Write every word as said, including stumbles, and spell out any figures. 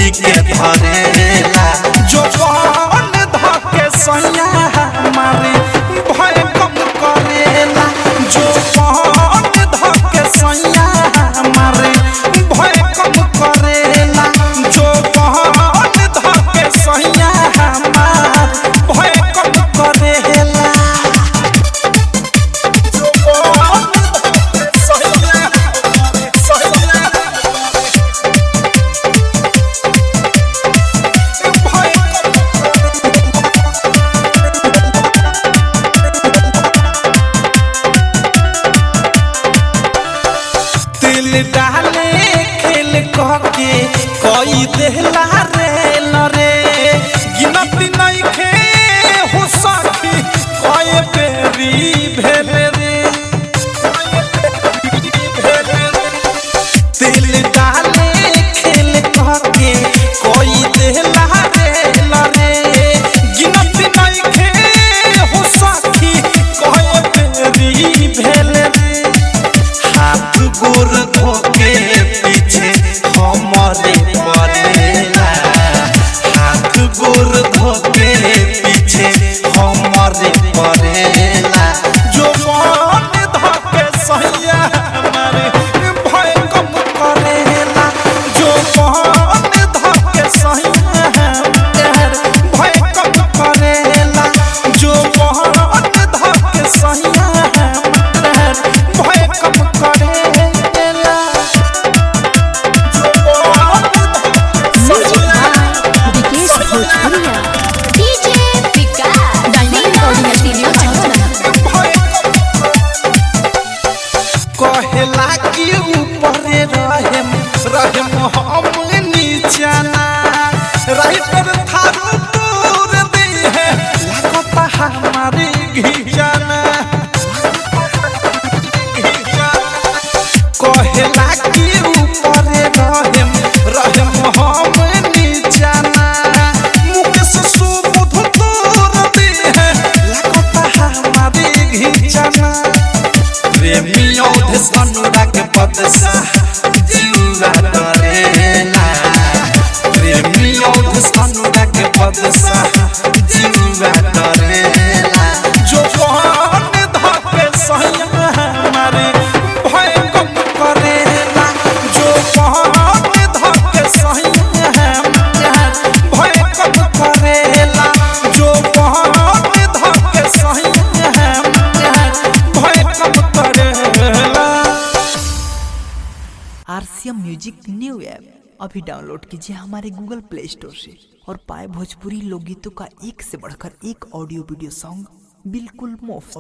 मुड़ी के धरेला जो बन धके सैया हमारे भय कम करेला जो बन धके सैया हमारे भय कम करेला जो बन धके सैया हमारे भय कम करेला डाले खेल कहके कोई देहला रे लरे गिनती नहीं खे हो सखी कोई बेरी भेले रे दिल डाले खेल कहके कोई देहला रे लरे गिनती नहीं खे हो सखी कोई बेरी भेले रे हाथ गोर धोके पीछे हमारे पड़ेला हाथ गोर धोके पीछे हमारे पड़ेला जो मन धके सैया हमारे भय कम करेला जो मन धके सैया हमारे भय कम करेला जो मन धके सैया हमारे भय कम करेला कहला कि ऊपर रहे रहे हम नीचाना रही पर थारू दूर दे है लगता हमारे घिजाना कहला कि ऊपर रहे रहे हम नीचाना मुकेश सुबुध दूर दे है लगता हमारे घिजाना प्रेमी औधेश अनुराग पदसा जीवा डरेला प्रेमी औधेश अनुराग पदसा जीवा डरेला जो बन धके सैया हमारे भय कम करेला जो बन धके सैया हमारे भय कम करेला जो बन धके सैया हमारे भय कम करेला। आरसीएम म्यूजिक न्यू ऐप अभी डाउनलोड कीजिए हमारे गूगल प्ले स्टोर से और पाए भोजपुरी लोकगीतों का एक से बढ़कर एक ऑडियो वीडियो सॉन्ग बिल्कुल मुफ्त।